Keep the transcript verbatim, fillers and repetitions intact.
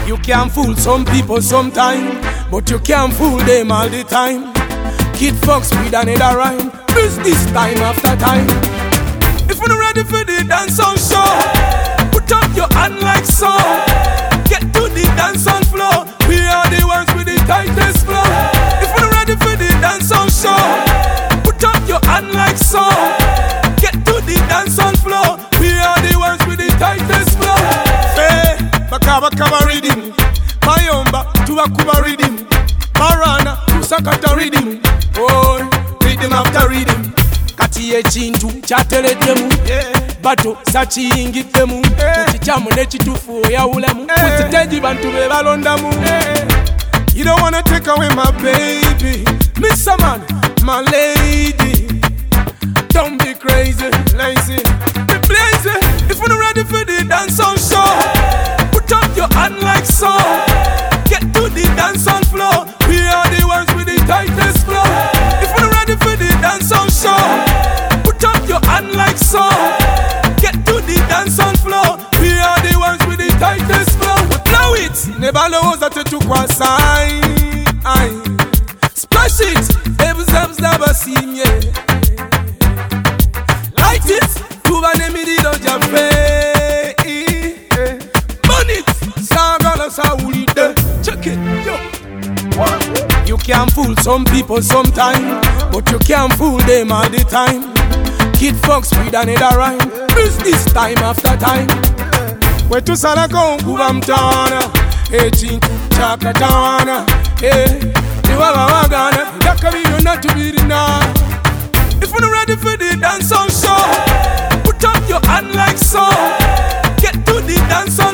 You can fool some people sometime, but you can't fool them all the time. Kid Fox with another rhyme, this this time after time. If you're not ready for the dance on show, put up your hand like so. Get to the dance on floor, we are the ones with the tightest flow. If you're not ready for the dance on show, put up your hand like so. Get to the dance on floor, we are the ones with the tightest flow. Hey, bakaba kaba rhythm, mayomba tubakuba rhythm, marana tusakata rhythm. Oh, rhythm after rhythm. Kati echintu chateletemu, bato sachiyingitemu, kuchichamu nechitufu oyawulemu, kusiteji bantu bebalondamu. You don't wanna take away my baby, miss a man, my lady. Don't be crazy, lazy, be lazy. If you're not ready for the dance on show, put up your hand like so. Get to the dance on floor, we are the ones with the tightest flow. If you're not ready for the dance on show, put up your hand like so. Get to the dance on floor, we are the ones with the tightest flow. But now it's never knows that you took one sign. Splash it, every zam's never seen yet. Light it, to an emily don't jump. Burn it, Sangala Saudi. Check it, yo. You can fool some people sometime, but you can't fool them all the time. Kid Fox with another rhyme, this this time after time. We to salako kuba mtana, eh chintu chakatana, eh niwawa wagana, yakabi yona tubirina. If you're not ready for the dance on show, put up your hand like so. Get to the dance on